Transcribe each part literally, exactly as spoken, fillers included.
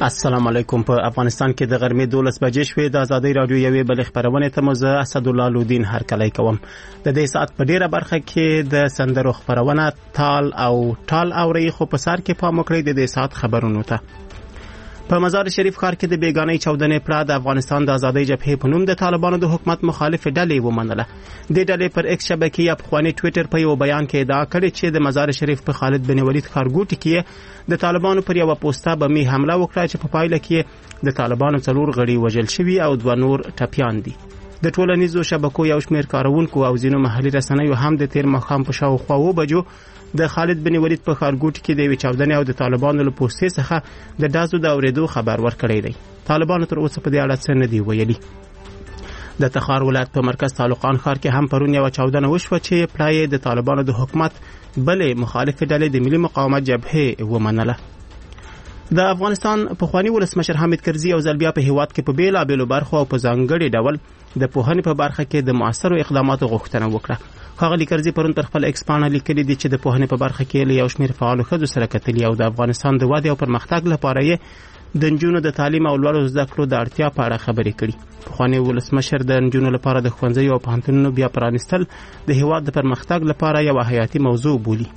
السلام علیکم. په افغانستان کې د غرمې دولس بجې شوې. د ازادي رادیو یوې بلې خبرونه ته مزه اسد الله لودین هرکلی کوم. د دې ساعت په ډیره برخه کې د سندرو خبرونه تال او ټال اوري، خو په سر کې پام وکړئ د دې ساعت خبرونو ته. په مزار شریف ښار کې د بیګانۍ چودنې پړه د افغانستان د ازادۍ جبهې په نوم د طالبانو د حکومت مخالف ډلې ومنله. د ډلې پر ایکس شبکې یا پخوانی ټوئیټر په یو بیان کې ادعا کړې چې د مزار شریف په خالد بن ولید ښارګوټي کې د طالبانو پر یو پوسټه بمي حمله وکړه چې په پایله کې د طالبانو څلور غړي وژل شوي او دوه نور ټپیان دي. د ټولنیزو شبکو یو شمېر کارونکو او ځینو محلي رسنیو هم د تیر ماښام په شاوخوا اوه بجو د خالد بن ولید په ښارګوټي کې د یوې چاودنې او د طالبانو له پوستې څخه د ډزو د اورېدو خبر ورکړی دی. طالبانو تر اوسه په دې اړه څه نه دي ویلي. د تخار ولایت په مرکز تعلقان ښار کې هم پرون یوه چاودنه وشوه چې پړه د طالبانو د حکومت بلې مخالفې ډلې د ملي مقاومت جبهې ومنله. د افغانستان پخوانی ولسمشر حامد کرزي او ځل بیا په هیواد کې په بیلابیلو برخو او په ځانګړي ډول د پوهنې په برخه کې د مؤثرو اقداماتو غوښتنه وکړه. ښاغلي کرزي پرون پر خپل ایکس پاڼه لیکلي دي چې د پوهنې په برخه کې له یو شمېر فعالو ښځو سره کتلي او د افغانستان د ودې او پرمختګ لپاره یې د نجونو د تعلیم او لوړو زده کړو د اړتیا په اړه خبرې کړي. پخوانی ولسمشر د نجونو لپاره د ښوونځیو او پوهنتونونو بیا پرانیستل د هیواد د پرمختګ لپاره یوه حیاتي موضوع بولي.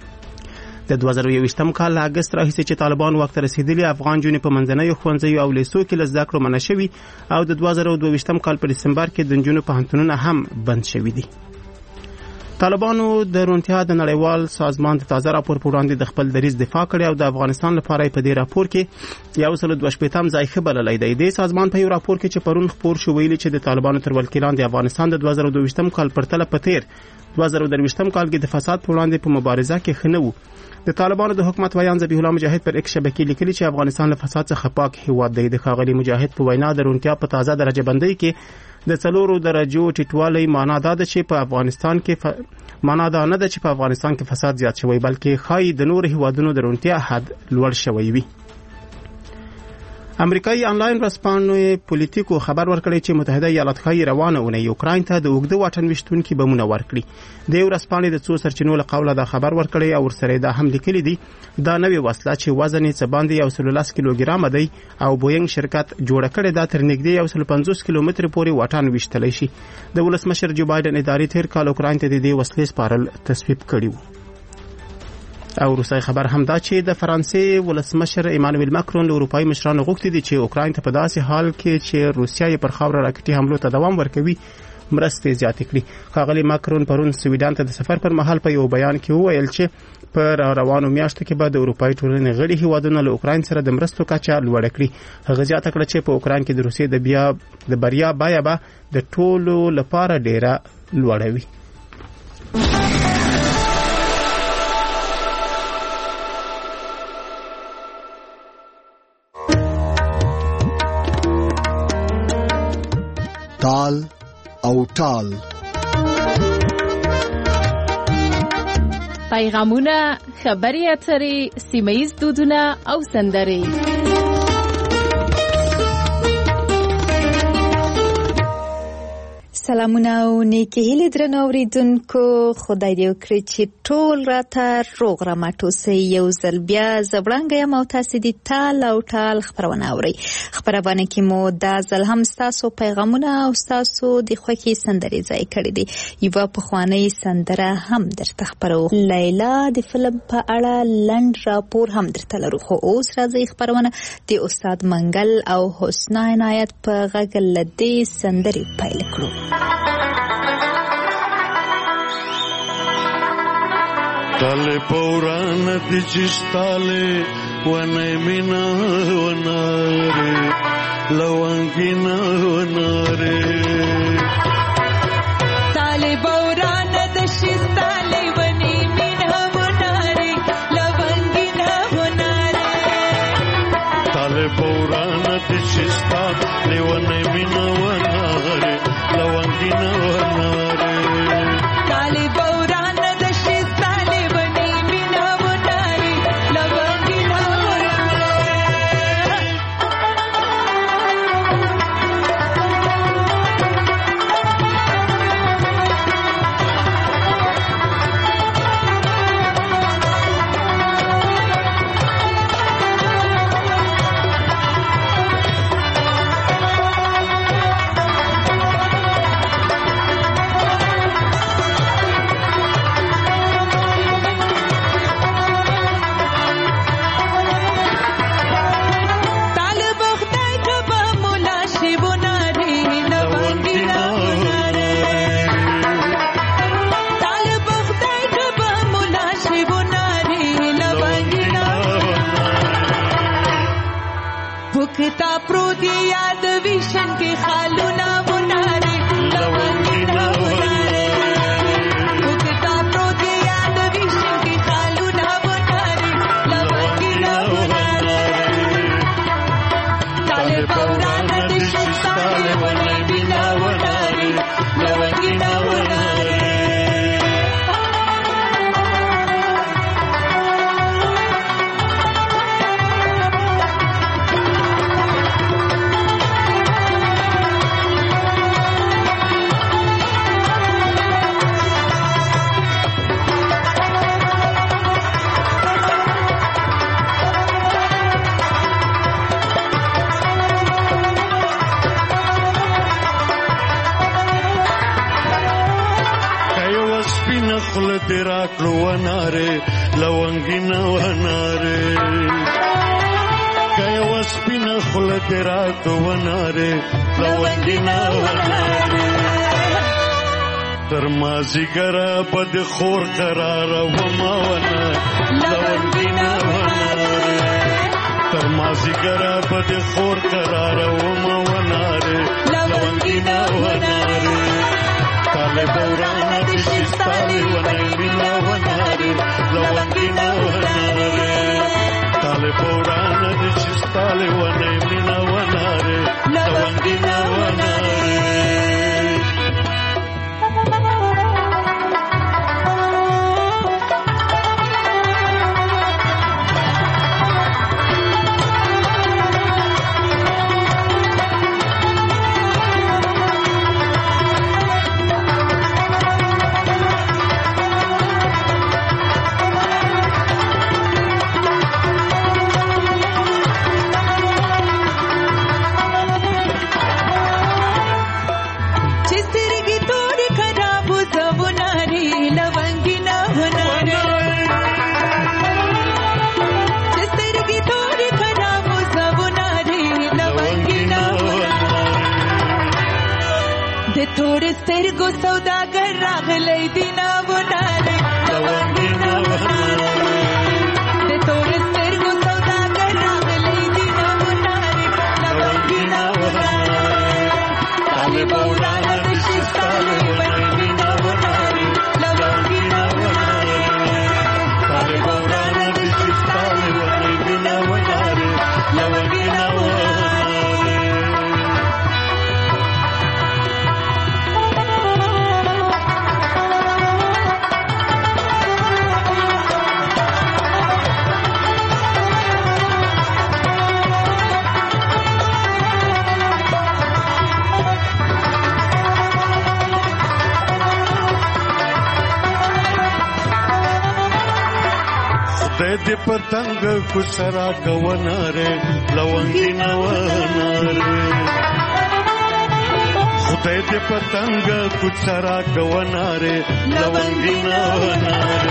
د دوه زره یوویشتم کال له اګست راهیسې چې طالبان واک ته رسېدلي، افغان جونې په منځنیو ښوونځیو او لیسو کې له زده کړو منع شوي او د دوه زره دوه ویشتم کال په ډسمبر کې د نجونو پوهنتونونه هم بند شوي دي. طالبانو د روڼتیا د نړیوال سازمان د تازه راپور په وړاندې د خپل دریځ دفاع کړې او د افغانستان لپاره په دې راپور کې یو سل دوه شپېتم ځای ښه بللی دی. د سازمان په یو راپور کې چې پرون خپور شو ویلي چې د طالبانو تر ولکې لاندې افغانستان د دوه زره دوه ویشتم کال پرتله په تیر دوه زره درویشتم کال کې د فساد په وړاندې په مبارزه کې ښه نه و. د طالبانو د حکومت ویان ذبیح الله مجاهد پر ایکس شبکې لیکلي چې افغانستان له فساد څخه پاک هیواد دی. د ښاغلي مجاهد په وینا د روڼتیا په تازه درجه بندۍ کې د څلورو درجو ټیټوالی معنا دا ده چې په افغانستان کې ف... معنا دا نه ده چې په افغانستان کې فساد زیات شوی، بلکې ښایي د نور هیوادونو د روڼتیا حد لوړ شوی وي. امریکایي انلاین ورځپاڼې پولیټیکو خبر ورکړی چې متحده ایالات‌های روانه اونۍ یوکراین ته د اوږده واټن ویشتونکي بمونه ورکړي. د ورځپاڼې د څو سرچینو له قوله دا خبر ورکړی او ورسره دا هم لیکلي دي دا نوې وسله چې وزن یې څه باندې یو سل لس کیلوګرامه دی او بوینګ شرکت جوړه کړې ده تر نږدې یو سل پنځوس کیلومتره پورې واټن ویشتلی شي. د ولسمشر جو بایدن ادارې تیر کال اوکراین ته د دې وسلې سپارل تصویب کړي وو. او روسي خبر هم دا چې د فرانسې ولسمشر ایمانوئل ماکرون له اروپایي مشرانو غوښتي دي چې اوکراین ته په داسې حال کې چې روسیا یې پر خاوره راکټي حملو ته دوام ورکوي مرستې زیاتې کړي. ښاغلي ماکرون پرون سویډن ته د سفر پر مهال په یو بیان کې وویل چې په روانو میاشتو کې به د اروپایي ټولنې غړي هیوادونه له اوکراین سره د مرستو کچه لوړه کړي. هغه زیاته کړه چې په اوکراین کې د روسیې د بیا د بریا بیه به د ټولو لپاره ډیره لوړه وي. تال او ټال پیغامونه، خبري اترې، سیمه‌ییز دودونه او سندرې. سلامونه او نیکی هیلې درنو اوریدونکو، خدای دې وکړي چې ټول راته روغ رمټ اوسئ. یو ځل بیا زه وړاندې یم او تاسې د تال او ټال خپرونه اورئ. خپرونه کې مو دا ځل هم ستاسو پیغامونه او ستاسو د خوښې سندرې ځای کړي دي. یوه پخوانۍ سندره هم درته خپروو. لیلا د فلم په اړه لنډ راپور هم درته لرو، خو اوس راځئ خپرونه د استاد منګل او حسنا عنایت په غږ له دې سندرې پیل کړو. Tale paurana di cistale wane mina wanare lawangina wanare Tale paurana di cistale wane mina wanare lawangina wanare Tale paurana di cistale wane mina wanare lawangina wanare Tale paurana di cistale wane mina wanare lawangina خل تراک لو وناره لونګینا وناره کای وسپینا خل تراک وناره لونګینا وناره تر مازیګر بد خور قرار وما ونه لونګینا وناره تر مازیګر بد خور قرار وما وناره لونګینا وناره تاله بورانه د شستاله ونه مینا وناره لونګینا وناره تاله بورانه د شستاله ونه مینا وناره لونګینا وناره थोड़े سترګو سوداګر راغلی دینا وناره لونګینا وناره د تورې سترګو سوداګر راغلی دینا وناره لونګینا وناره طالب ورانه د شستاله وناره وناره لونګینا وناره طالب ورانه د شستاله وناره وناره لونګینا وناره د پتنګ کو سرا گوناره لونګینا وناره خدای دې پتنګ کو سرا گوناره لونګینا وناره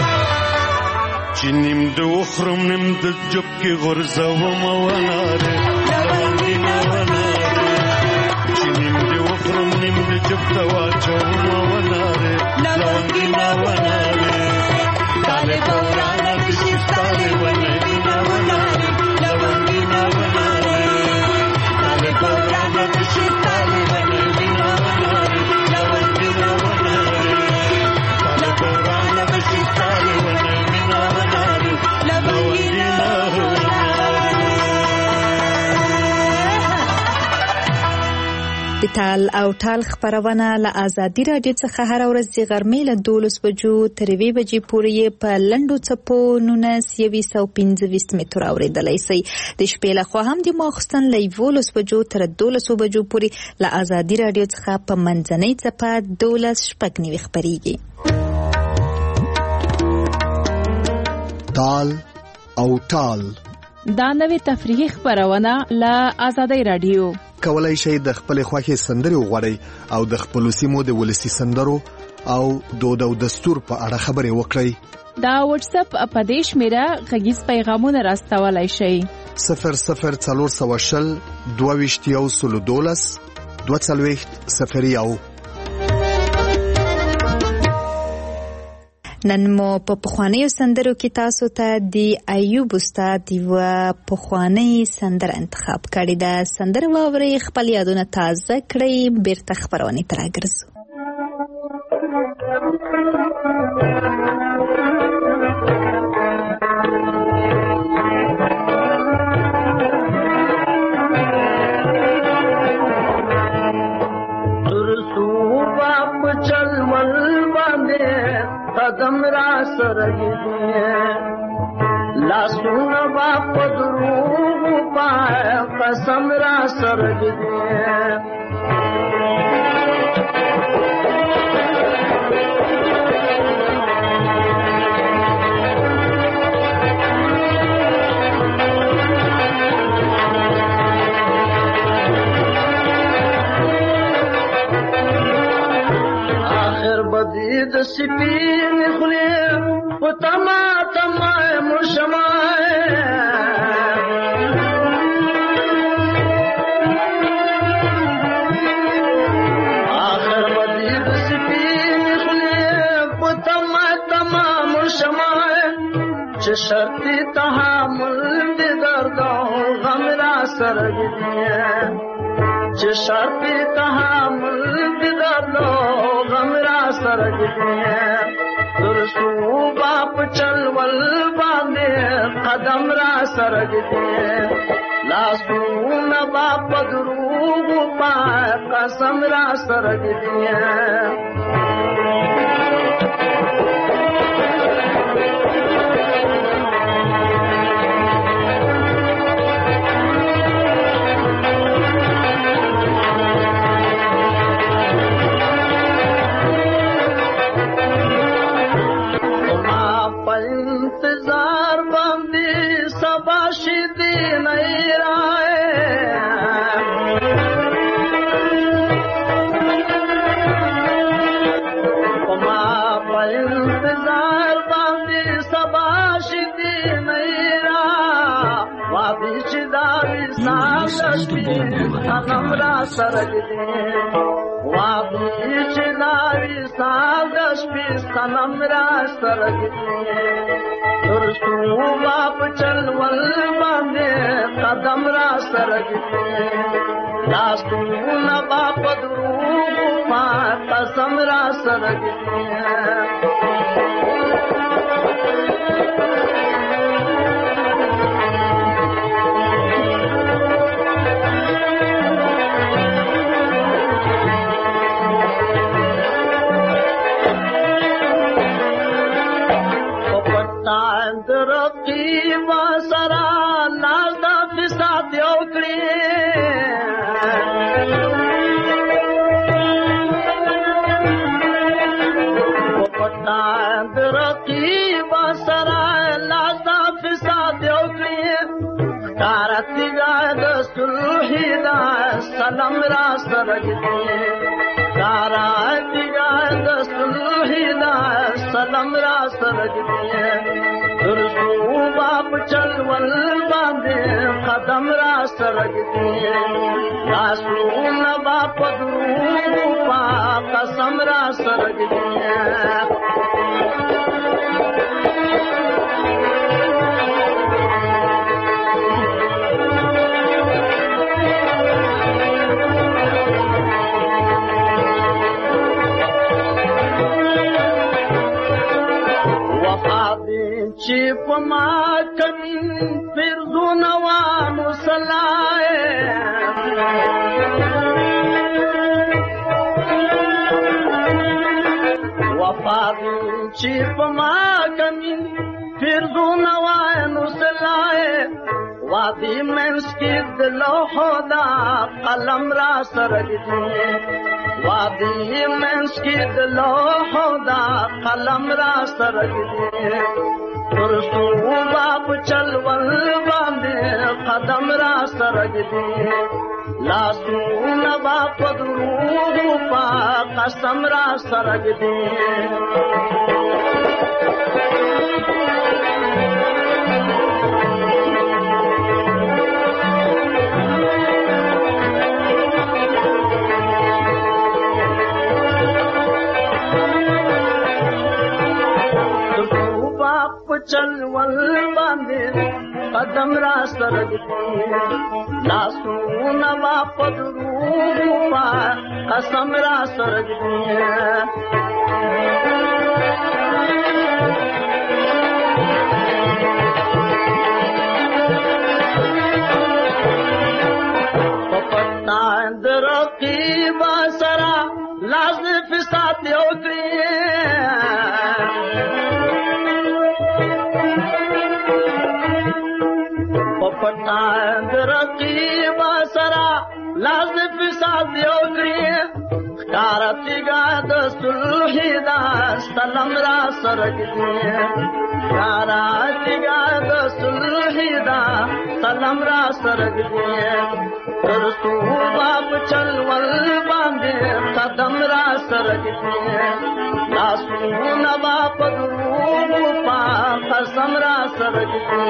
چنیم د وخرم نیم د جب کې غرزه و موناره لونګینا وناره چنیم د وخرم نیم د جب توا چو موناره لونګینا وناره طالب ورانه د شستاله ونګینا وناره لونګینا وناره طالب ورانه د شستاله ونګینا وناره لونګینا وناره طالب ورانه د شستاله ونګینا وناره لونګینا د تال او ټال خبرونه له آزادي راډیو څخه هر ورځ د غرمې له دولس بجو تر یوې بجې پورې په لنډو څپو نولس یو سوه پنځه ویشت متره اورېدلی شئ. د شپې لخوا هم د ماخوستن له یولس بجو تر دولسو بجو پورې له آزادي راډیو څخه په منځنۍ څپه دولس شپږ نوي خپرېږي. تال او ټال دا نوې تفریحي خبرونه له آزادۍ راډیو. کولای شئ د خپل خوښې سندرې وغواړئ او د خپل سیمو د ولسي سندرو او دود او دستور په اړه خبرې وکړئ. دا واتس اپ په دې شمیره غږیز پیغامونه راستولای شئ. صفر صفر څلور سوه شل دوه ویشت یو سلو دولس دوه څلوېښت صفر یو. نن مو په پخوانیو سندرو کې تاسو ته د ایوب استاد یوه پخوانۍ سندره انتخاب کړې ده. سندره واورئ، خپل یادونه تازه کړئ، بیرته خپرونې ته راګرځو. قدم را سرگی لاسون باپ دروغ پائے قسم را سرگی بدی د سپین خلی و تما تما مشمای آخر بدی د سپین خلی و تما تما مشمای چه شرطی تحمل دی درد و غم را سرگیه چه شرطی تحمل دی درد و غم را سرگیه درسو باپ چلول باندې قدم را سرگیه لاسو نه باپ دروغ پا قسم را سرگیه सनम रा सरगदे वाबी चिनारी सागश भी सनम रा सरगदे दुरसू बाप चलवल बांधे कदम रा सरगदे लासू न बाप दुरूग पा कसम रा सरगदे सनम रा सरगदे तारा दिगा दसुलहिदा सनम रा सरगदे दुरसू बाप चलवल बांधे कदम रा सरगदे लासू न बाप दुरूग पा कसम रा सरगदे चिप मां कमी फिर नवानो सलाए वफादी चिप मां कमी फिर नवानो सलाए वादी मेंस की दिलो होदा कलम रा सरगदे वादी मेंस की दिलो होदा कलम रा सरगदे दुरसू बाप चलवल बांधे कदम रा सरगदे लासू न बाप दुरूग पा कसम रा सरगदे चलवल बांधे कदम रा सरगदे लासू न बाप दुरूग पा कसम रा सरगदे पपता दरकी बासरा लाज फिसाते उतरी रकीब सरा लाज फिसा दियो یارتیگا د صلحی دا سلام را سرگدی یارتیگا د صلحی دا سلام را سرگدی ترسو باپ چلول باندې قدم را سرگدی لاسو نبا پدرو پا قسم را سرگدی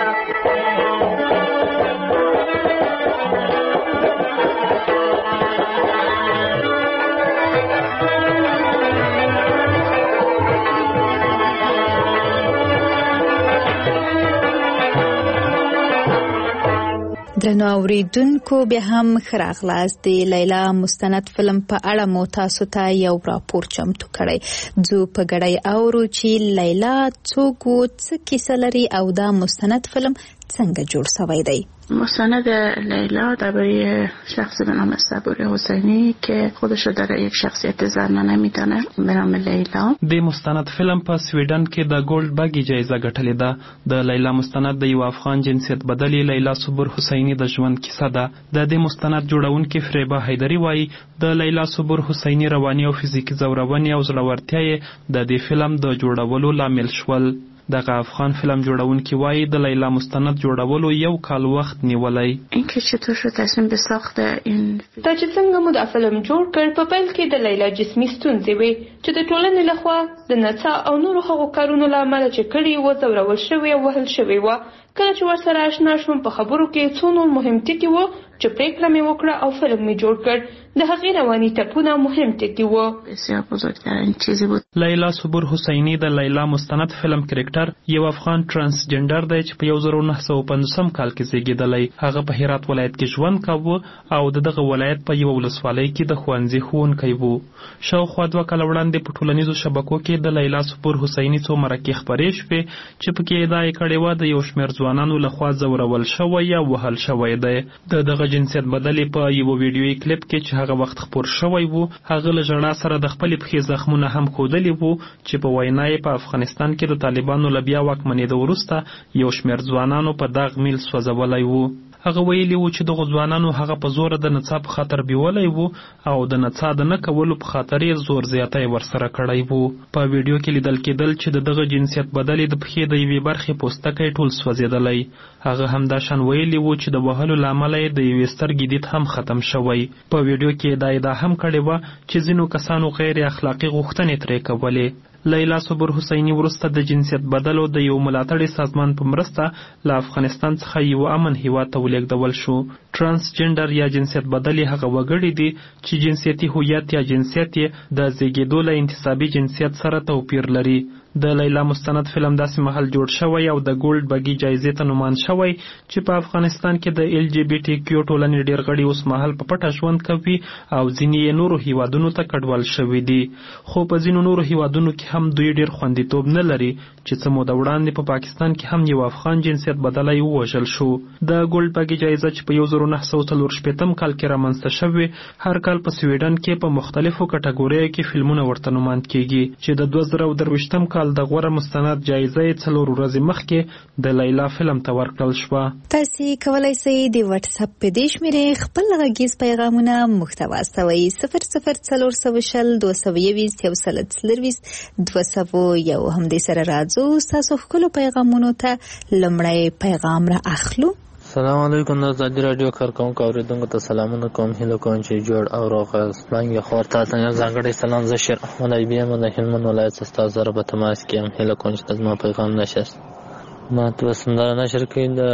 درنو اوریدونکو بیا هم ښه راغلاست. د لیلا مستند فلم په اړه مو تاسو ته یو راپور چمتو کړی. ځو په ګډه اورو چې لیلا څوک و، څه کیسه لري او دا مستند فلم څنګه جوړ شوی دی. مستند لیلا درباره شخصی به نام صبوری حسینی که خودش رو در یک شخصیت زنانه میدانه به نام لیلا. د مستند فلم په سویډن کې د ګولډ بګي جایزه ګټلې ده. د لیلا مستند د یو افغان جنسیت بدلی لیلا صبور حسینی د ژوند کیسه ده. د دې مستند جوړونکي فریبا حیدری وایي د لیلا صبور حسینی رواني او فزیکی ځورونې او زړورتیا یې د دې فلم د جوړولو لامل شول. دغه افغان فلم جوړونکي وایي د لیلا مستند جوړولو یو کال وخت نیولی. اینکه چطور شد تصمیم به ساخت این دا چې څنګه مو د فلم جوړ کړ، په پیل کې د لیلا جسمي ستونزې وې چې د ټولنې لخوا د نڅا او نورو هغو کارونو له امله چې کړي وو ځورول شوې او وهل شوې وه. کله چې ورسره اشنا شوم په خبرو کې څو نور مهم ټکي وو چې پریکړه مې وکړه او فلم مې جوړ کړ. د هغې رواني ټپونه مهم ټکي وو. بسیار بزرگترین چیزی بود. لیلا صبور حسینی د لیلا مستند فلم کرکټر یو افغان ترانسجنډر دی چې په یو زر نه سوه پنځوسم کال کې زیږېدلی. هغه په هرات ولایت کې ژوند کاوه او د دغه ولایت په یوه ولسوالۍ کې د ښوونځي ښوونکی و. شاوخوا دوه کاله وړاندې په ټولنیزو شبکو کې د لیلا صبور حسینی څو مرکې خپرې شوې چې پکې ادعا یې کړې وه د یو شمېر ځوانانو لخوا ځورول شوی یا وهل شوی دی. د دغه جنسیت بدلې په یوه ویډیویي کلیپ کې چې هغه وخت خپور شوی و، هغه له ژړا سره د خپلې پښې زخمونه هم ښودلي وو چې په وینا یې په افغانستان کې د طالبانو له بیا واکمنېدو وروسته یو شمېر ځوانانو په داغ میل سوځولی و. هغه ویلي و چې دغو ځوانانو هغه په زوره د نڅا په خاطر بیولی و او د نڅا د نه کولو په خاطر یې زور زیاتی ورسره کړی و. په ویډیو کې لیدل کېدل چې د دغه جنسیت بدلې د پښې د یوې برخې پوستکی ټول سوځېدلی. هغه همداشان ویلي و چې د وهلو له امله یې د یوې سترګې دید هم ختم شوی. په ویډیو کې دا ادعا هم کړې وه چې ځینو کسانو غیر اخلاقي غوښتنې ترې کولې. لیلا صبور حسینی وروسته د جنسیت بدلو د یو ملاتړي سازمان په مرسته له افغانستان څخه یو امن هیواد ته ولېږدول شو. ترانسجنډر یا جنسیت بدلې هغه وګړي دي چې جنسیتي هویت یا جنسیت یې د زیږېدو له انتصابي جنسیت سره توپیر لري. د لیلا مستند فلم داسې مهال جوړ شوی او د ګولډ بګي جایزې ته نومان شوی چې په افغانستان کې د ایل جی بي ټي کیو ټولنې ډېر غړي اوس مهال په پټه ژوند کوي او ځینې یې نورو هیوادونو ته کډوال شوي دي. خو په ځینو نورو هیوادونو کې هم دوی ډېر خوندیتوب نه لري چې څه موده وړاندې په پا پاکستان کې هم یو افغان جنسیت بدلی ووژل شو. د ګولډ بګي جایزه چې په یو زر نه سوه څلور شپېتم کال کې رامنځته شوې، هر کال په سویډن کې په مختلفو کټګوریو کې فلمونه ورته نومان کیږي چې د دوه زره او درویشتم کال د غوره مستند جایزه یې څلور ورځې مخکې د لیلا فلم ته ورکړل شوه. تاسې کولی شئ د وټس اپ په دې شمېرې خپل غږیز پیغامونه موږ ته واستوئ. صفر صفر څلور سوه شل دوه سوه یویشت یو سل څلرویشت دوه سوه یو. همدې سره راځو ستاسو ښکلو پیغامونو ته لومړی پیغام را اخلو. السلام علیکم. د ازادي راډیو کارکونکو اوریدونکو ته سلامونه کوم. هیله کوم چې جوړ او روغ یاست. څنګه خور تاسو نه ځانګړی سلام زه شیر احمد ایبی یم د هلمند ولایت څخه تاسو سره په تماس کې یم. هیله کوم چې زما پیغام نشست. ما ته سندره نشر کړې د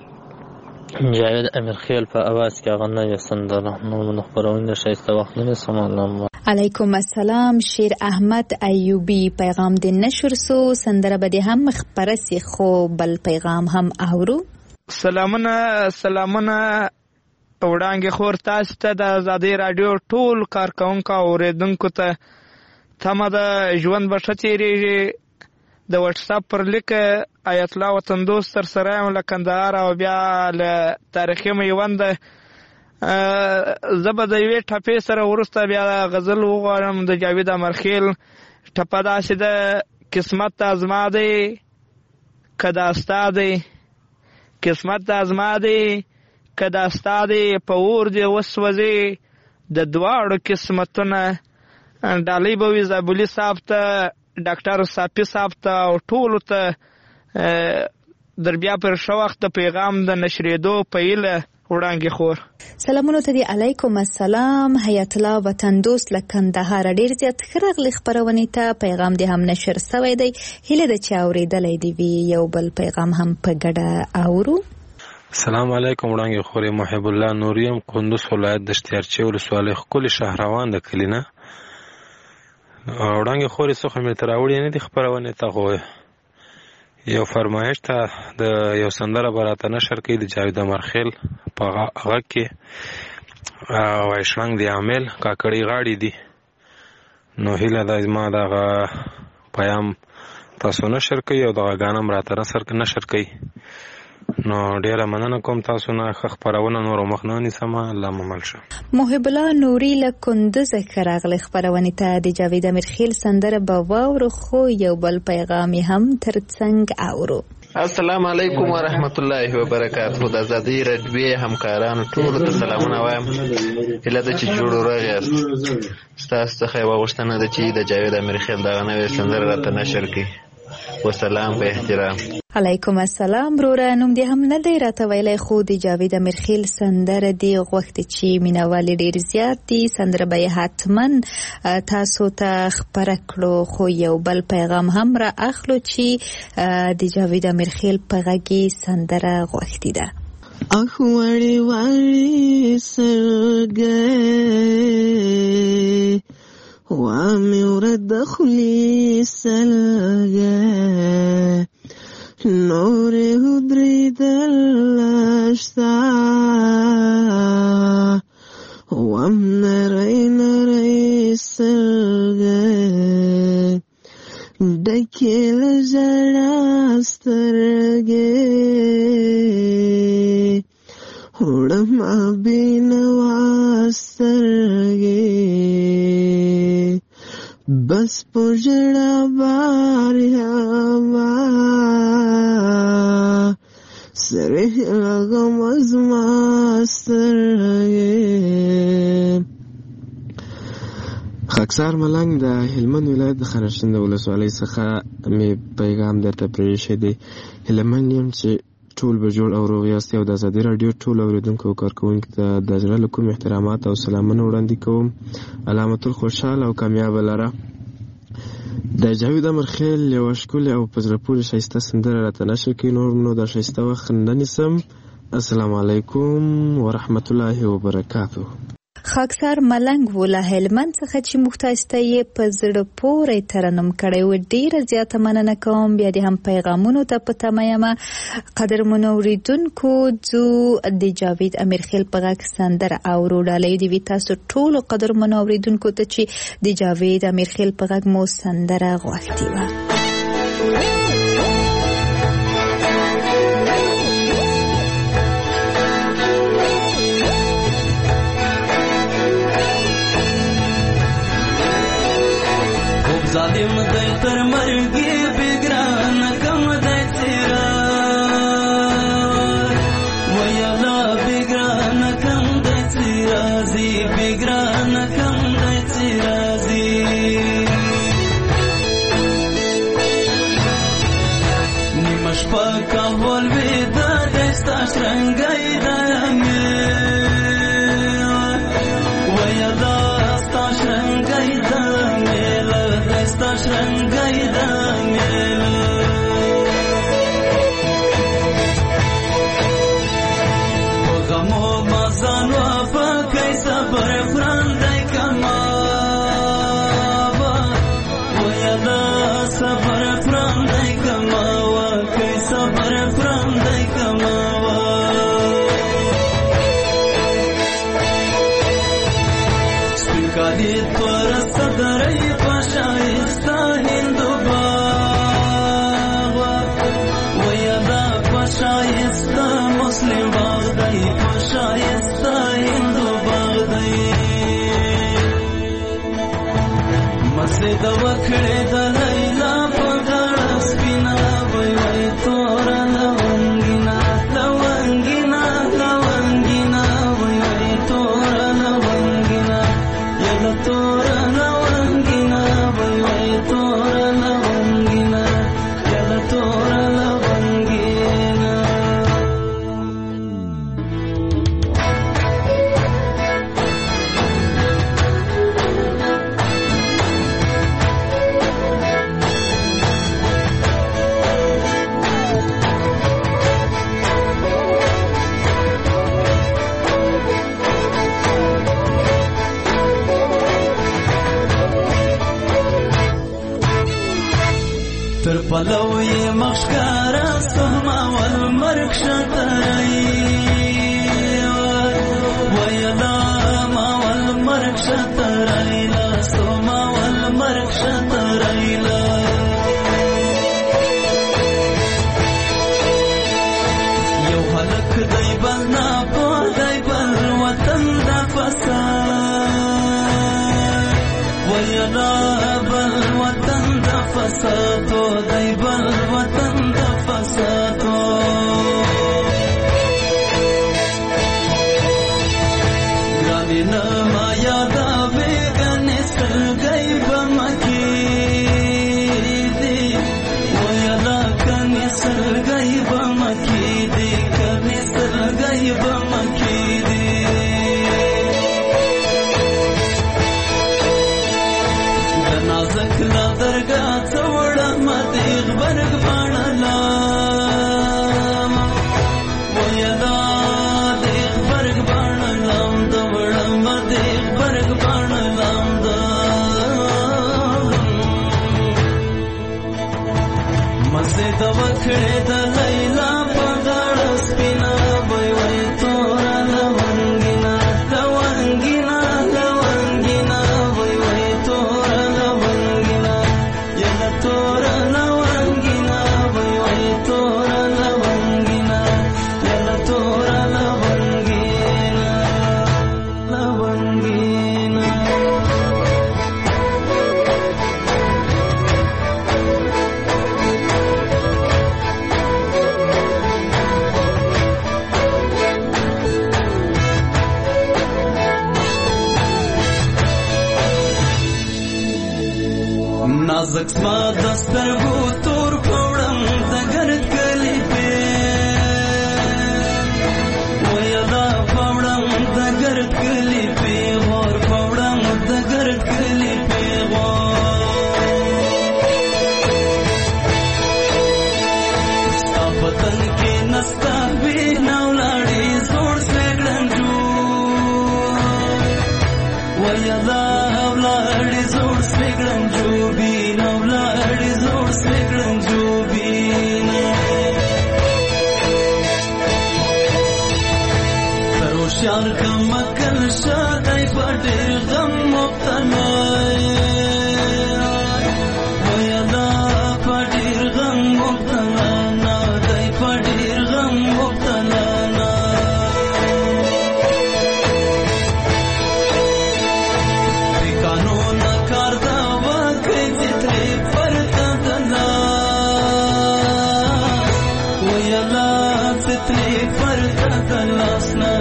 جاوید امیرخیل په اواز کې هغه نوې سندره نو خپرونه شایسته وخت نه سمون. علیکم السلام. شیر احمد ایوبی پیغام د نشر سو سندره به هم خبره سی خو بل پیغام هم اورو. سلامونه سلامونه وړاندې خور تاسو ته د ازادي رادیو ټول کارکونکو اوریدونکو ته تمه د ژوند به ښه تېرېږي. د وټس اپ پر لیک آیت الله وطن دوست تر سره یم له کندهار او بیا له تاریخي میوند. زه به د یوې ټپې سره وروسته بیا غزل وغواړم د جاوید امرخیل. ټپه داسې ده: قسمت د ازما دی که دا ستا دی، قسمت د ازما دی که دا ستا دی، په اور دې وسوځې د دواړو قسمتونه ډالۍ به وي زابلي صاحب ته، ډاکټر صافي صاحب ته او ټولو ته در بیا پر ښه وخت د پیغام د نشرېدو په هیله وړانګې خور. سلامونو ته دی علیکم السلام. حیات الله وطن دوست له کندهار ډېر زیات ښه راغلی خپرونې ته. پیغام دې هم نشر سوی دی، هیله ده چې اورېدلی دې وي. یو بل پیغام هم په ګډه اورو. السلام علیکم وړانګې خورې. محب الله نوریم، کندوز ولایت د اشتیارچی ولسوالۍ ښکلي شهروان د کلي نه. وړانګې خورې څه خو مې ته راوړې نه دي خپرونې ته، خو یو فرمایش ته د یو سندره به راته نشر کوي د جاوید امرخیل په غږ کې، وایي شړنګ د عامل کاکړي غاړې دي. نو هیله ده زما دغه پیام تاسو نشر کوي او دغه ګانه هم راته نشر کوي. نو ډیره مننه کوم تاسو نه. ښه خپرونه نور مخ نه نیسمه. الله ممل شه. محب الله نوري له کندوزه ښه راغلی خپرونې ته. د جاوید امیرخیل سندره به واورو، خو یو بل پیغام هم تر څنګ اورو. السلام علیکم ورحمت الله وبرکاته. د آزادۍ راډیو همکارانو ټولو ته سلامونه وایم. هیله ده چې جوړ و روغ یاست. ستاسو څخه یوه غوښتنه ده چې د جاوید امیرخیل دغه نوې سندره راته نشر کړي. وسلام، به احترام. علیکم السلام. وروره نوم دې هم نه دی راته ویلی، خو د جاوید امیرخیل سندره دې غوښتې چې مینوال ډېر زیات دي. سندره به یې حتما تاسو ته خپره کړو. خو یو بل پیغام هم را اخلو چې د جاوید امیرخیل په غږ یې سندره غوښتې ده. اخ وړې وړې سرګې وامې ورد خلی سلګې نورې هدرېدل شته وام نری نری سرګې ډکې له ژړا سترګې وړمه بېنوا سترګې بس په ژړا باریاما سره لګم زما سترګې. خاکسار ملنګ د هلمند ولایت د خانشین د ولسوالۍ څخه مې پیغام درته پرېښی دی. هلمند یم چې ټول به جوړ او روغ یاست. او د ازادي راډیو ټول اورېدونکو او کارکوونکو ته د زړه له کومې احترامات او سلامونه وړاندې کوم. علامت الخوشحال او کامیابه لره. د جاوید امرخیل یوه ښکلې او په زړه پورې ښایسته سندره راته نشر کړي. نور نو دا ښایسته وخت نه نیسم. السلام علیکم ورحمت الله وبرکاته. خاکسار ملنګ و له هلمند څخه چې موږ تاسو ته یې په زړه پورې ترنم کړی و. ډېره زیاته مننه کوم. بیا دې هم پیغامونو ته په تمه یمه. قدرمنو اورېدونکو ځو د جاوید امیرخیل په غږ سندره اورو. ډالۍ دې وي تاسو ټولو قدرمنو اورېدونکو ته چې د جاوید امیرخیل په غږ مو سندره غوښتې وه. ظالم دی تر مرګي بګران کم دی تیرا ویلا بګران کم دی تیرا زی بګران کم دی تیرا زی نیمش پاکا ول ودا دستا شرنګای دامه ویلا ستا شرنګای دامه شرنګای دا میلا په غمو مازان وفا کای صبر فرندای کما ویا دا صبر فرندای کما وا کای صبر فرندای کما سپکالی پر صدرای شایسته هندو باغ ویا دا شایسته مسلم باغ دی شایسته هندو باغ دی مسجد وکړه د لیلا په غاړه سپینا وای وای تور لونګینا لونګینا لونګینا وای وای تور لونګینا یا تور لونګینا پلو یې مخکارا سهما والمرګ شترای ویلا ما والمرګ شترای لا سهما والمرګ شترای لا یو هلک دی بل نه په دی بل وطن د فساد ویلا بل وطن د فساد دی بل وطن د فساد ګرانې نه ما یادوي ګنې سلګۍ به مکې دي ویلا ګنې سلګۍ به مکې دي ګنې سلګۍ به مکې دي د نازک لا درګاه ته وړم دیغ برګ باڼلا ویلا دیغ برګ باڼلام د وړم دیغ برګ باڼلام د مزه د وکړې د لیلا په غاړه سپینا وای وای تور لونګینا لونګینا لونګینا وای وای تور لونګینا یلا تور لونګینا وای وای تور لونګینا یلا تور لونګینا لونګینا نازک سما دسترګو تور پوړم د ګرد کلی په ویلا پوړم د ګرد کلی په ور پوړم د ګرد کلی په ستاپتن کې نستا وی نو لاړې زوړ سګړنجو ویلا لاړې زوړ سګړنجو شان کم کل شادای پټیر غم مبتلا ویلا پټیر غم مبتلا نا دای پټیر غم مبتلا نا دی قانون کار دا وکړي ترې پرتا دلا ویلا ترې پرتا دلا سنا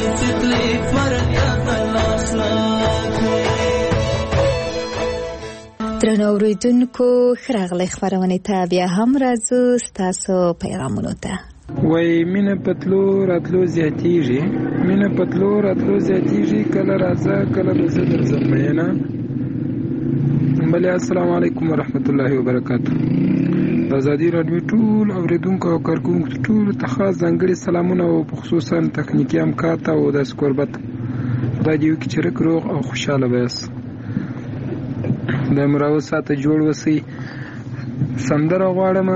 درنو اوریدونکو ښه راغلی خپرونې ته بیا هم راځو ستاسو پیغامونو ته وای مینه پتلو راتلو زیاتیږي مینه پتلو راتلو زیاتیږي کله راځه کله به زه درځم میینه بله السلام علیکم ورحمت الله وبرکاتو د ازادي راډیو ټول اوریدونکو او کارکوونکو ټولو ته خاص ځانګړي سلامونه او خصوصا تخنیکي همکار ته او داسې کوربت خدای دې وکړي چې رک روغ او خوشحاله به یاست د مراوه ساعته جوړ وسئ سندره غواړم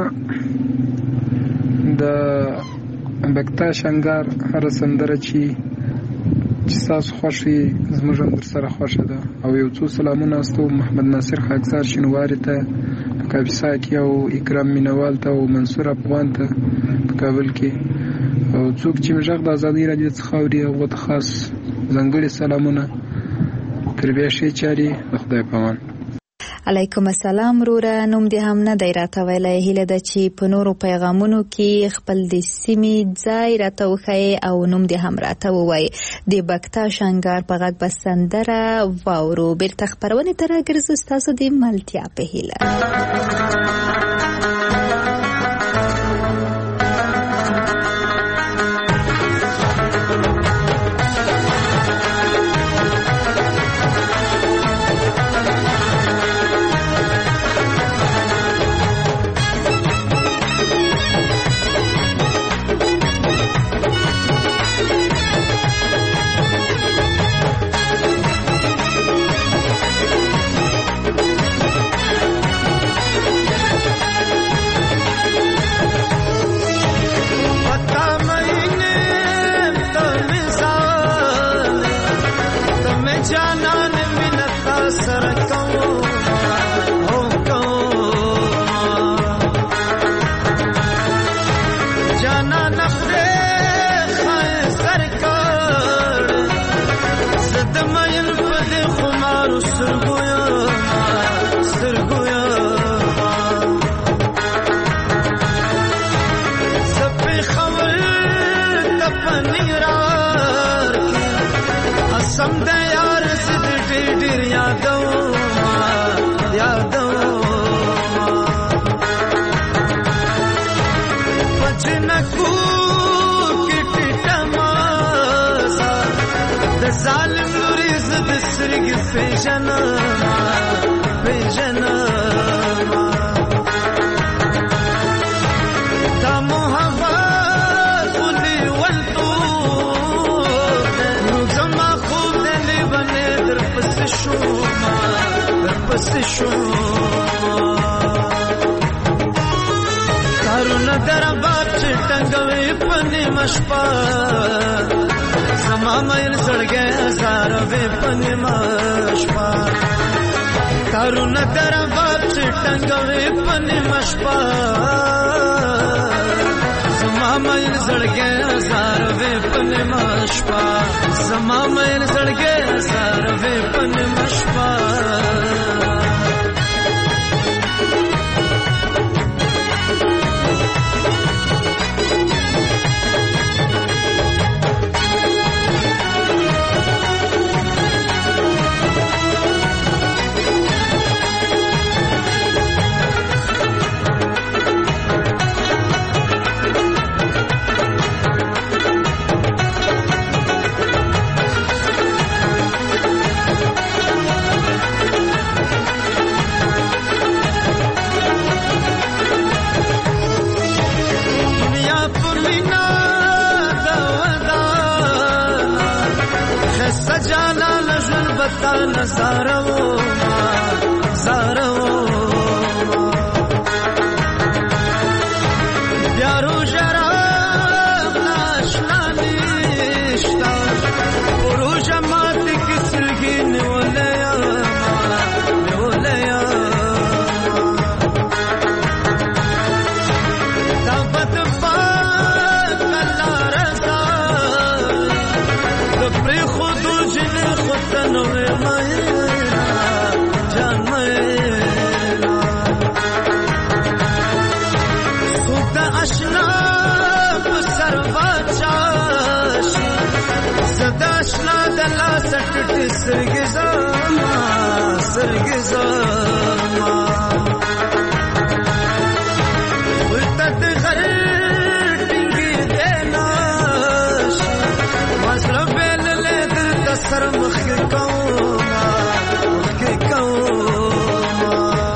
د بکتا شنګار هره سندره چې چې تاسو خوښ یې زموږ هم درسره خوښه ده او یو څو سلامونه استو محمد ناصر خاکسار شینواري ته په کاپیسا کې او اکرام مینوال ته او منصور افغان ته په کابل کې او څوک چې مې غږ د ازادي راډیو څخه اوري هغو ته خاص ځانګړي سلامونه تر بیا ښې چارې د خدای په امان. علیکم السلام وروره نوم دې هم نه دی راته ویلی هیله ده چې په نورو پیغامونو کې خپل د سیمې ځای راته وښایې او نوم دې هم راته ووایې د بکتا شنګار په غږ به سندره واورو بیرته خپرونې ته راګرځو ستاسو د ملتیا په هیله. پیژنما پیژنما دا محبت خودی ولتو نو زما خوب دلی بنه در پس شوما در پس شوما کارونه در باب چټنګوي پنی مشپا زما مېل سړګې هزار وې پنی مشپا کارونه در باب چټنګوي پنی مشپا زما مېل سړګې هزار وې پنی مشپا زما مېل سړګې هزار وې پنی مشپا نظارو زارو یارو جراب ناشنا نشتا پرو جماعت کی سلگی نیولیا نیولیا دابت بات کلا رضا دپری خودو جن خودنوی سرگی زما سرگی زما ولتت غرتنگی دیناش مصرف لیل تسر مخی کوما مخی کوما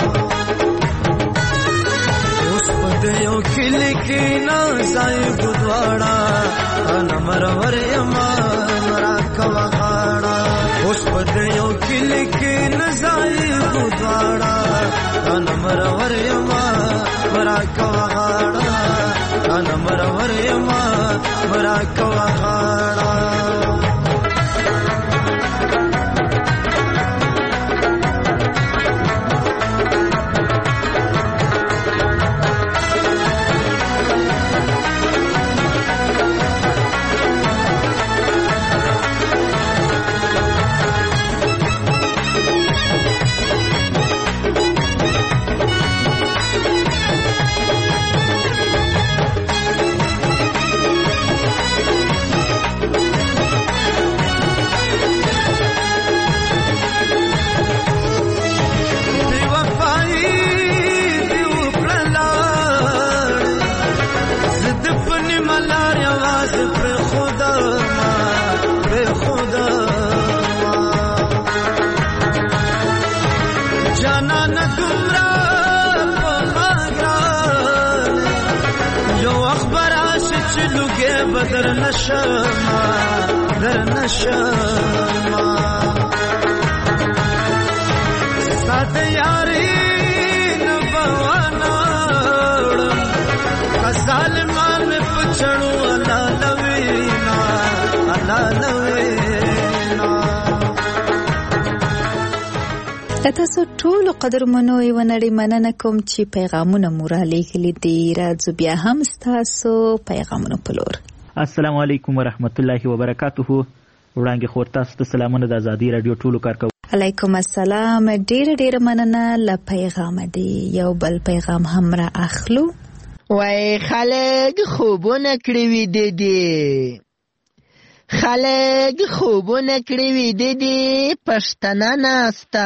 اس پدیو کلی کی نازائی گدواڑا انا مرور یما مرا کواخاڑا اوس پدیو کلی کی نزای گدواڑا انا مرور یما مرا کواخاڑا انا مرور یما مرا کواخاڑا در نشما در نشما سات یاری نبوانا ظالمان پچھڑو اللہ لوینا اللہ لوینا تاسو ټول قدرمنو یو نړۍ مننه کوم چې پیغامونه مو را لیږلي دي راځو بیا هم ستاسو پیغامونه په لور. السلام علیکم ورحمت الله وبرکاته. وړاندې خور تاسو ته سلامونه د آزادي رادیو ټولو کارکوونکو. علیکم السلام. ډېر ډېر مننه له پیغام دی. یو بل پیغام هم را اخلو. وای خلک خوبونه کړی وي دي خلک خوبونه کړی وي دي پښتنه ناستا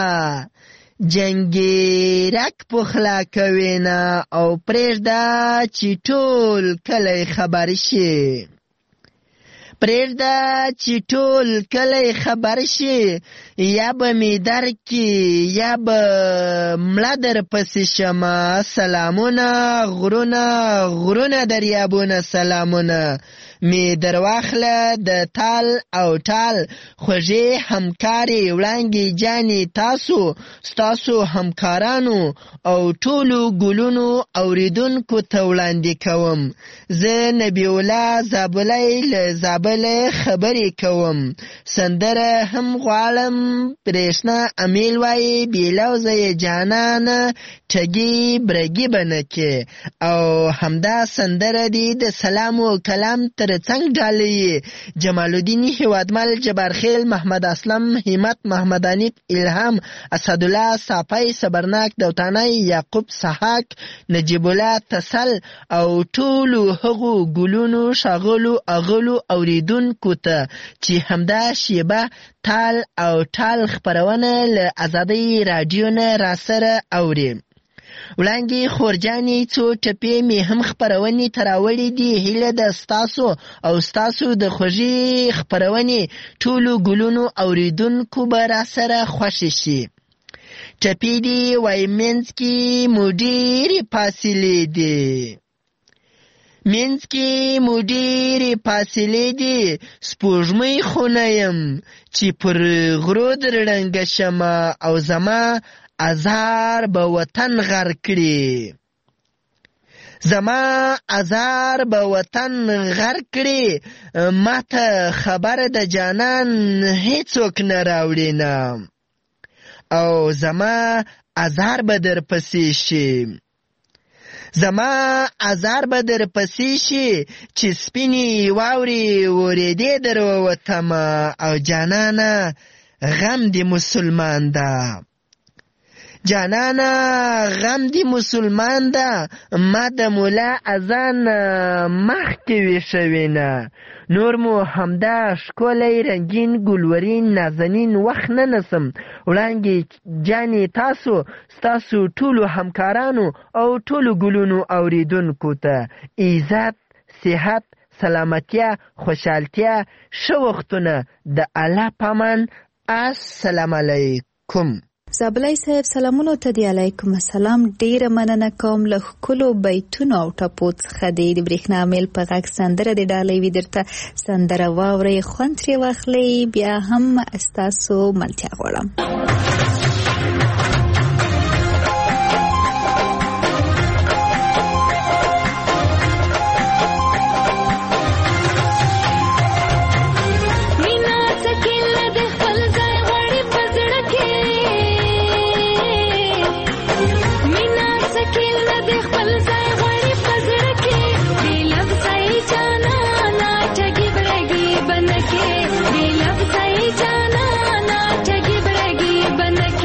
جنگی رک پخلا کوینا او پریږده چې ټول کلی خبر شي. پرېږده چې ټول کلی خبر شي، یا به مې درکي یا به مړه در پسې شمه. سلامونه غرونه غرونه دریابونه سلامونه می درواخله د تال او ټال خوږې همکارې وړانګې جانې تاسو ستاسو همکارانو او ټولو ګلونو اوریدونکو ته وړاندې کوم. زه نبی الله زابلی له زابله خبرې کوم. سندره هم غواړم برېښنا امیل وایي بېلوزه یې جانانه ټګي برګي به نه کې. او همدا سندره دی د سلام و کلام تر څنګ ډالۍ جمال الدین هیوادمل جبارخیل محمد اسلم همت محمد انیب الهام اسدالله صافی صبرناک دوتانی یعقوب سحاک نجیب الله تسل او ټولو هغو ګلونو شاغلو اغلو اوریدونکو ته چې همدا شیبه تال او ټال خپرونه له ازادۍ راډیو نه راسره اوري. وړانګې خورجانې څو ټپې مې هم خپرونې ته راوړې دي. هیله ده ستاسو او ستاسو د خوږې خپرونې ټولو ګلونو اوریدونکو به راسره خوښې شي. ټپې دي وایي منځ کې مو ډېرې فاصلې دي، منځ کې مو ډېرې فاصلې دي، سپوږمۍ خو نه یم چې پر غرو در ړنګه شمه او زما ازار به وطن غر کړي، زما ازار به وطن غر کړي. ما ته خبر د جانان هیڅوک نه راوړي نه، او زما ازار به در پسې شي، زما ازار به در پسې شي چې سپینې واورې ورېدې در ووتمه. او جانانه غم دی مسلمان ده، جانانا غم دی مسلمان ده. ما د مولا اذان مخکې ویښوي نه، نور مو همدا ښکلی رنګین ګلورین نازنین وخت نه نسم. وړانګې جانې تاسو ستاسو ټولو همکارانو او ټولو ګلونو اوریدونکو ته عزت صحت سلامتیا خوشحالتیا ښه وختونه د الله پامان. السلام علیکم. زابلی صاحب سلامونو ته دی علیکم السلام. ډیره مننه کوم له ښکلو بیتونو او ټپو څخه دی د برېښنا میل په غږ سندره د ډالۍ وي درته سندره واورئ خوند ترې واخلئ بیا هم ستاسو ملتیا غواړم. बन के दिल से जाना ना ठगी बरगी बन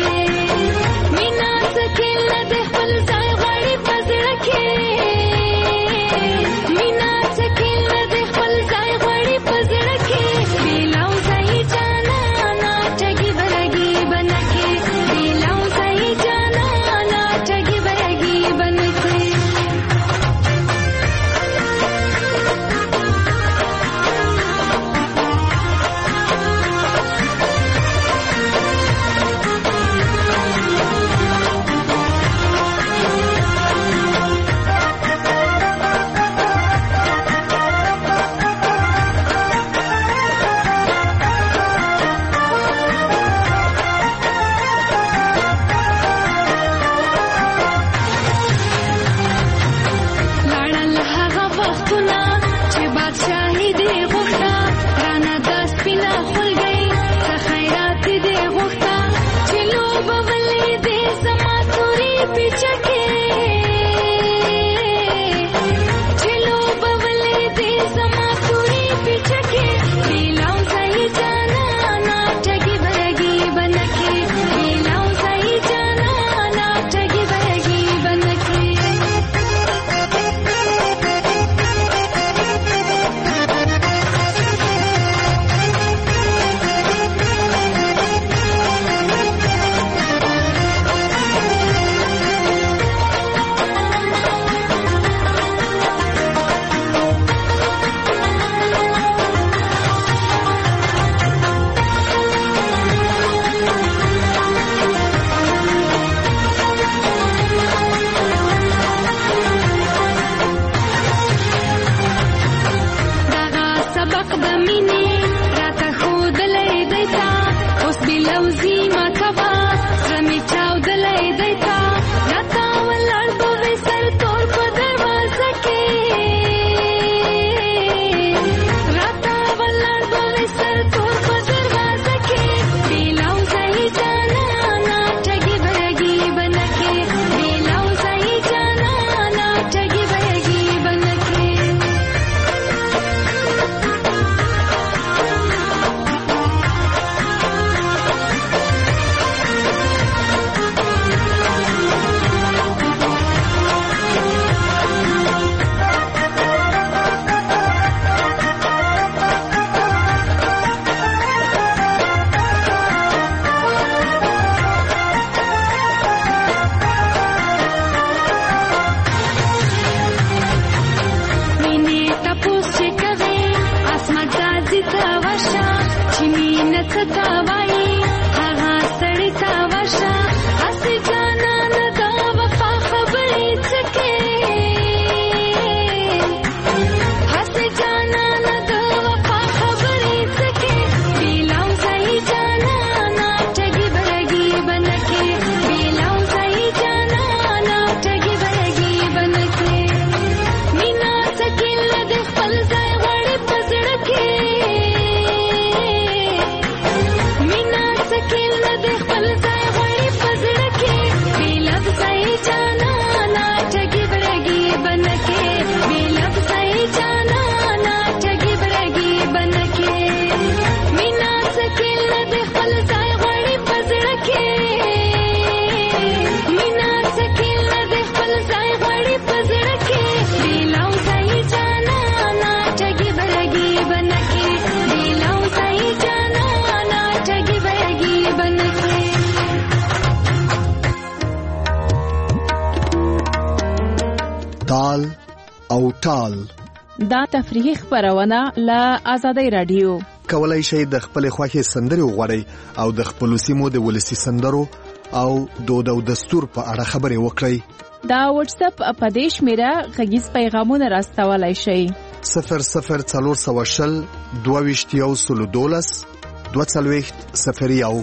تال او ټال. دا تفریحي خبرونه له آزادۍ رادیو. کولای شئ د خپل خوښې سندرې وغواړئ او د خپل سیمو د ولسی سندرو او دود او دستور په اړه خبرې وکړئ. دا واتس اپ په دې شمیره غږیز پیغامونه راستولای شئ. صفر صفر څلور سوه شل دوه ویشت یو سلو دولس دوه څلوېښت صفر یو.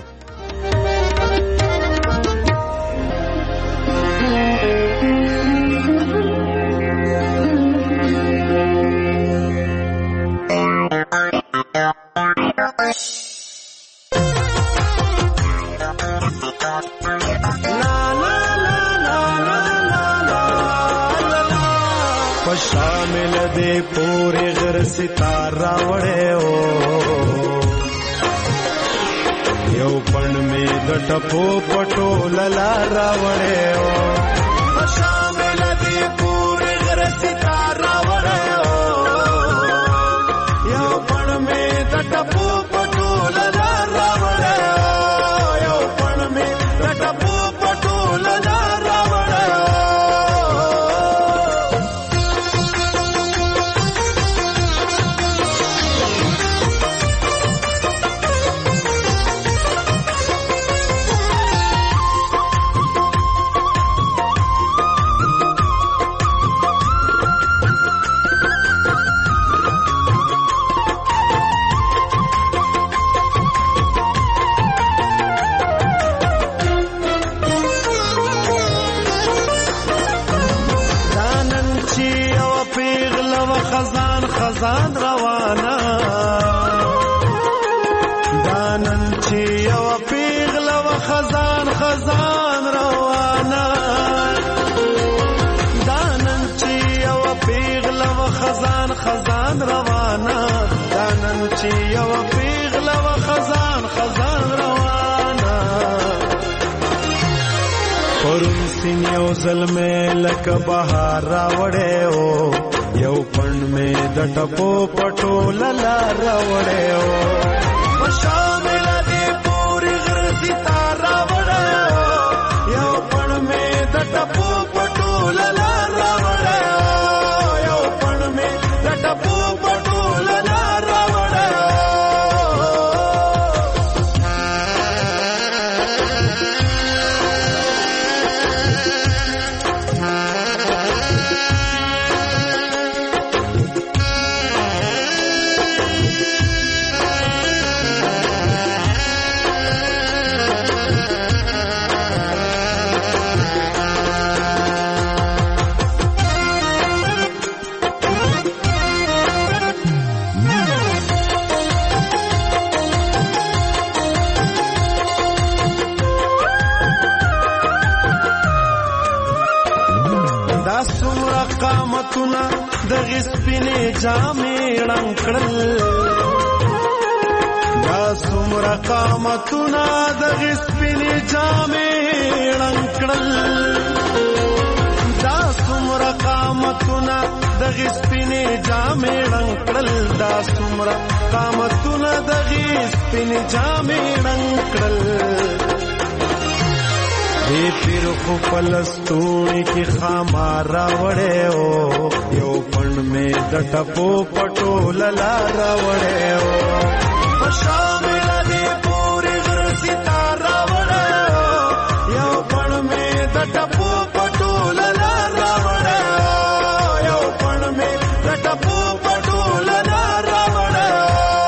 شامل دے پورے غر ستارہ وڑے ہو یو پن میں دٹپو پٹو للارا وڑے ہو. شامل دے پورے غر ستارہ وڑے ہو یو پن میں دٹپو پٹو للارا وڑے ہو یو پن میں دٹپو پٹو للارا وڑے ہو. خزان روانا دانن چی یو پیغل و خزان خزان روانا دانن چی یو پیغل و خزان خزان روانا دانن چی یو پیغل و خزان خزان روانا. پرون سین یو ظلمه لک بهار راوڑے ہو یو پن میں دٹپو پٹو للا راوڑے ہو. شامل دے پوری غر ستارہ وڑے ہو یو پن میں دٹپو پٹو للا راوڑے ہو یو پن میں دٹپو پٹو للا راوڑے ہو. قامتنا د غسپینې جامې ړنګ کړل دا څومره قامتنا د غسپینې جامې ړنګ کړل دا څومره قامتنا د غسپینې جامې ړنګ کړل دا څومره قامتنا د غسپینې جامې ړنګ کړل. دی پیر خو پلستونی کی خامارا وڑے ہو یو پن میں دٹپو پٹو للا راوڑے ہو. شامل دی پوری غر ستارہ وڑے ہو یو پن میں دٹپو پٹو للا راوڑے ہو یو پن میں دٹپو پٹو للا راوڑے ہو.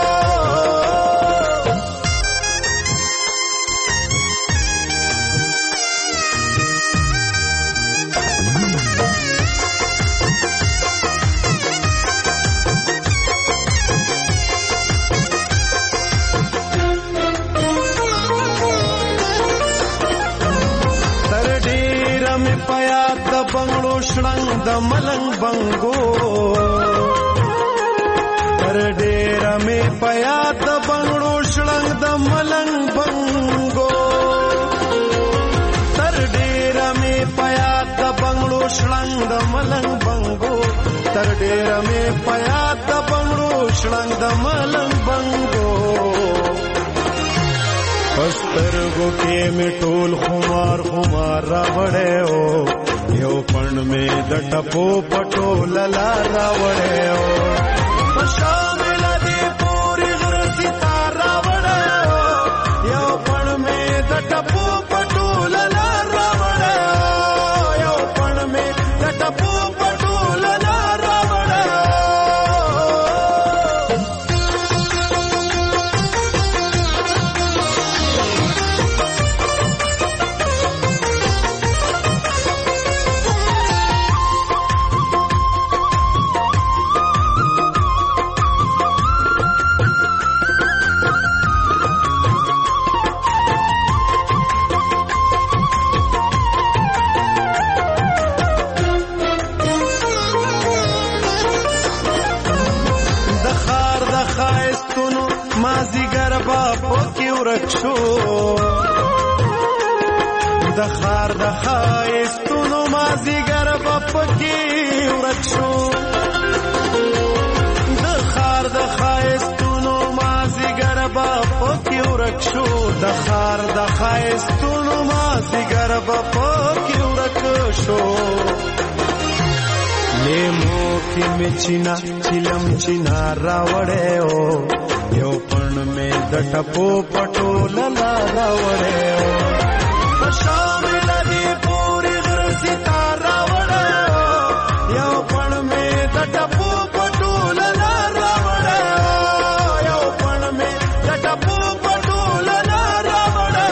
بنگلو شړنګ د ملنګ بنګو تر ډیر مې پیا د بنگلو شړنګ د ملنګ بنګو تر ډیر مې پیا د بنگلو شړنګ د ملنګ بنګو تر ډیر مې پیا د بنگلو شړنګ د ملنګ بنګو. پسترګو کې مې ټول خمار خمار راوړې او یو پړ مې د ټپو پټو للا راوړې او شامل دې پوری غر ستار راوړې یو پړ مې د ټپو پټو للا راوړې یو پړ مې د ټپو پټو للا راوړې شو د خار د خایستونو مازیګر بپکی ورک شو د خار د خایستونو مازیګر بپکی ورک شو د خار د خایستونو مازیګر بپکی ورک شو لیمو کی مچینا چلم چینا راوړې او یو پړ مې د ټپو پټو للا راوړې او شامل دې پوری غر ستار راوړې یو پړ مې د ټپو پټو للا راوړې یو پړ مې د ټپو پټو للا راوړې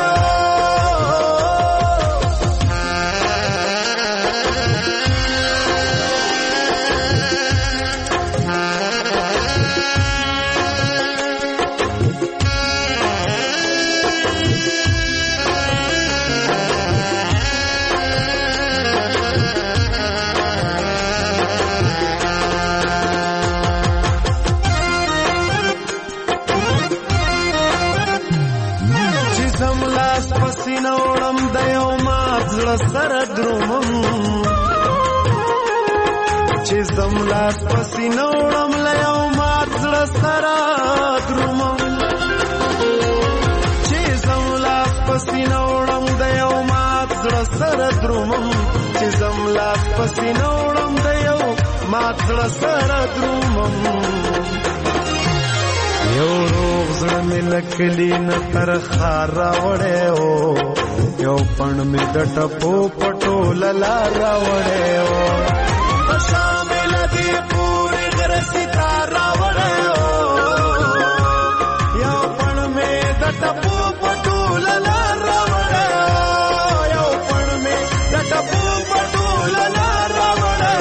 سره درومم چې زملاس پسینه وړم له یو مات زړه سره درومم چې زملاس پسینه وړم د یو مات زړه سره درومم چې زملاس پسینه وړم د یو مات زړه سره درومم یو روغ زړه مې لکلی نه تر خار راوړې او یو پړ مې د ټپو پټو للا راوړې او شامل دې پوری غر ستار راوړې او یو پړ مې د ټپو پټو للا راوړې یو پړ مې د ټپو پټو للا راوړې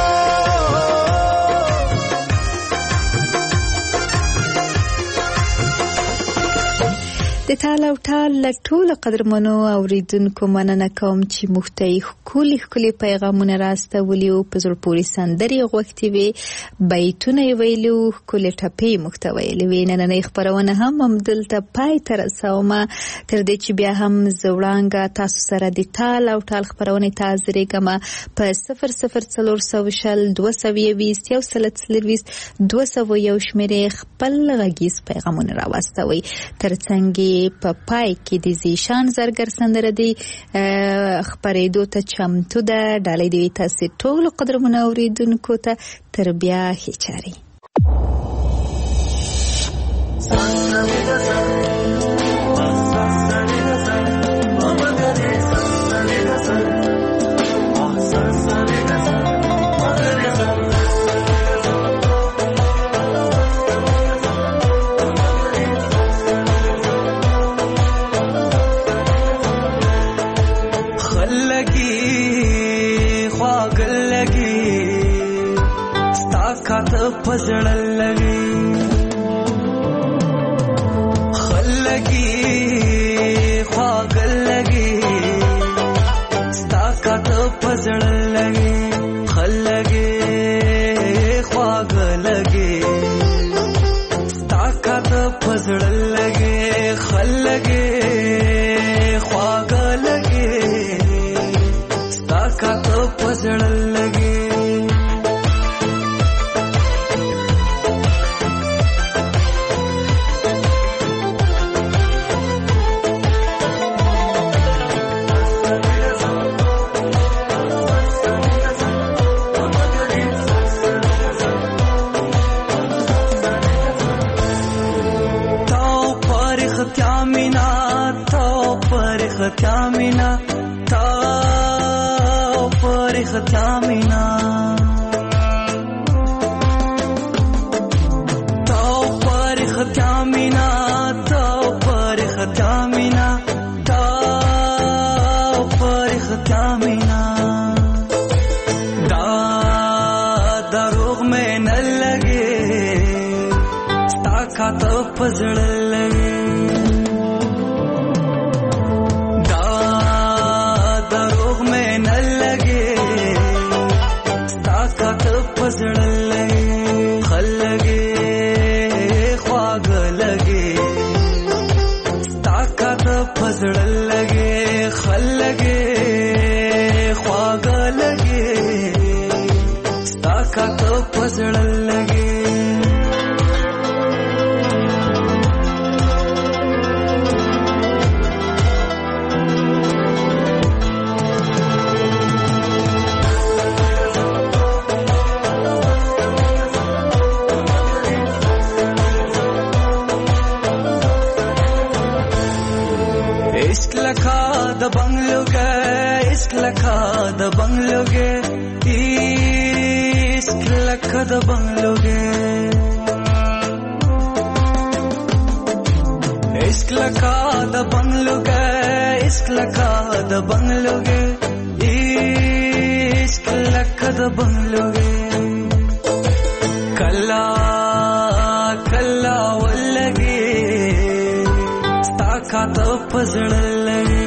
د تال او ټال له ټولو قدرمنو اوریدونکو مننه کوم چې موږ ته یې ښکلي ښکلي پیغامونه راستولي او په زړه پورې سندرې غوښتې وې بیتونه یې ویلي وو ښکلې ټپې یې موږ ته ویلې وې نننۍ خپرونه هم همدلته پای ته رسومه تر دې چې بیا هم زه وړانګه تاسو سره د تال او ټال خپرونې ته حاضرېږمه په صفر صفر څلور سوه شل دوه سوه یویشت یو سل څلرویشت دوه سوه یو شمېرې خپل غږیز پیغامونه راواستوئ تر څنګ په پای کې د زیشان زرګر سندره دی خپرېدو ته چمتو ده ډالۍ دی تاسو ټول قدرمنو اوریدونکو ته تر بیا هیچاري پزړل لګي خلګي خواګل لګي ستا کاته پزړل لګي خلګي خواګل لګي ستا کاته پزړل لګي خلګي خواګل لګي ستا کاته پزړل لګي پرختیا مینا تا پرختیا مینا تا پرختیا مینا تا پرختیا مینا دا دروغ میں نہ لگے ستا کھاتا پزڑ لگے د بنگلوګه عشق لکه د بنگلوګه عشق لکه د بنگلوګه عشق لکه د بنگلوګه عشق لکه د بنگلوګه کلا کلا ولګي ستا کاته پزړلې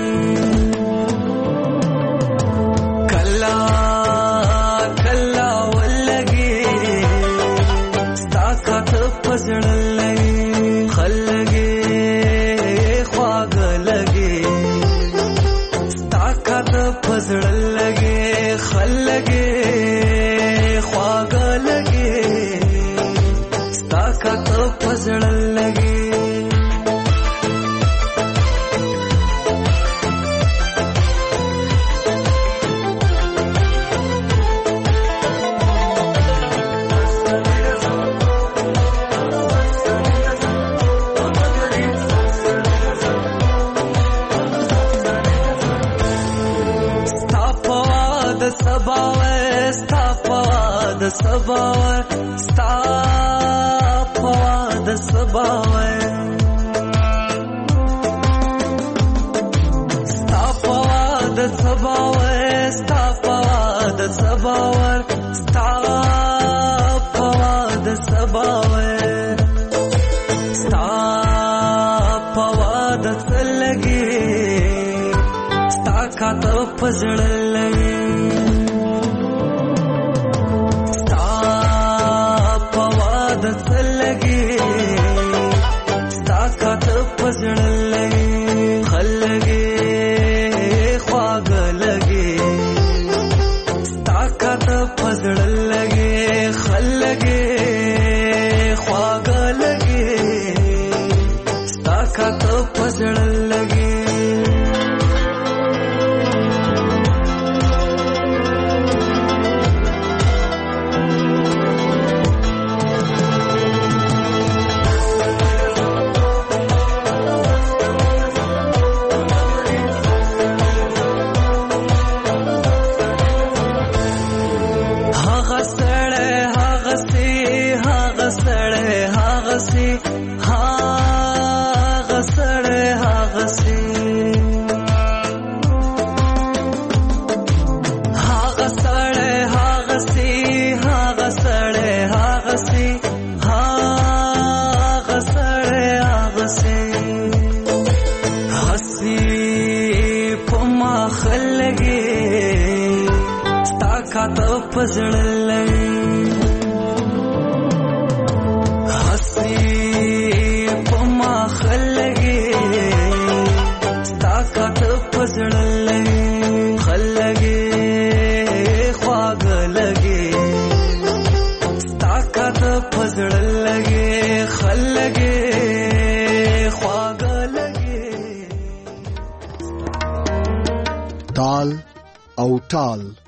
سباوه ستا پوا د سباوه ستا پوا د سباوه ستا پوا د سباوه ستا پوا د سباوه ستا پوا د سلګي ستا کاته پزړلې تال او ټال